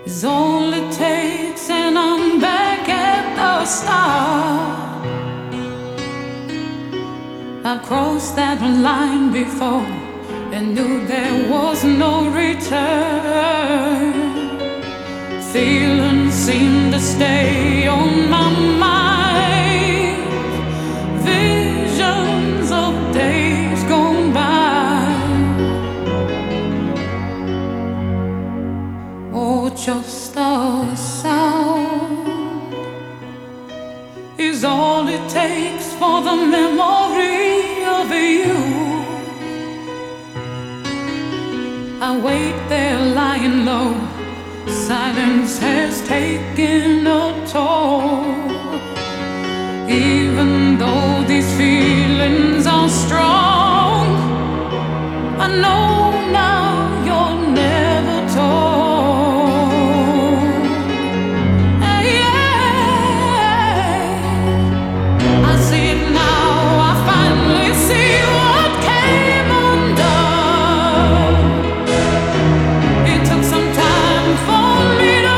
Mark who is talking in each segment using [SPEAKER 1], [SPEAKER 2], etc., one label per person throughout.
[SPEAKER 1] is all it takes, and I'm back at the start. I crossed that line before and knew there was no return. Feelings seem to stay on my mind, visions of days gone by. Oh, just a sound is all it takes for the memory of you. I wait there lying low. Silence has taken a toll. Even though these feelings are strong, I know now you're never told. Yeah. I see it now, I finally see what came undone. It took some time for me to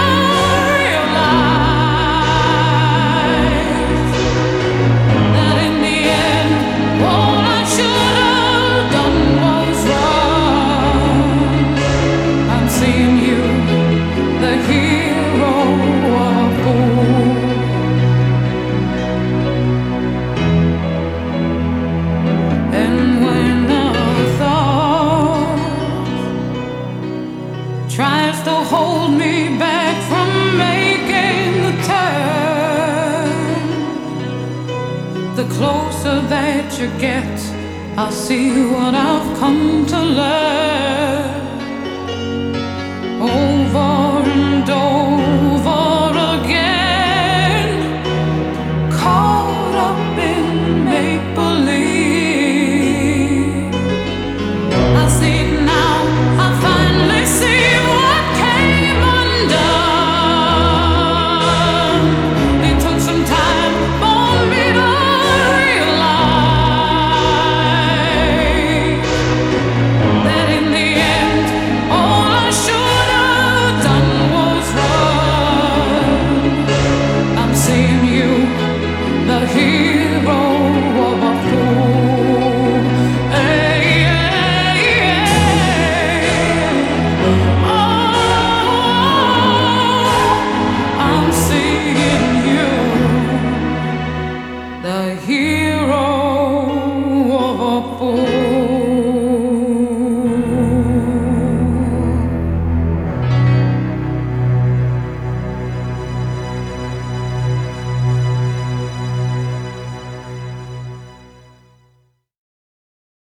[SPEAKER 1] realize that in the end, all I should have done was run. I'm seeing you, the hero of old. And when a thought tries to hold me back from making the turn, the closer that you get, I'll see what I've come to learn.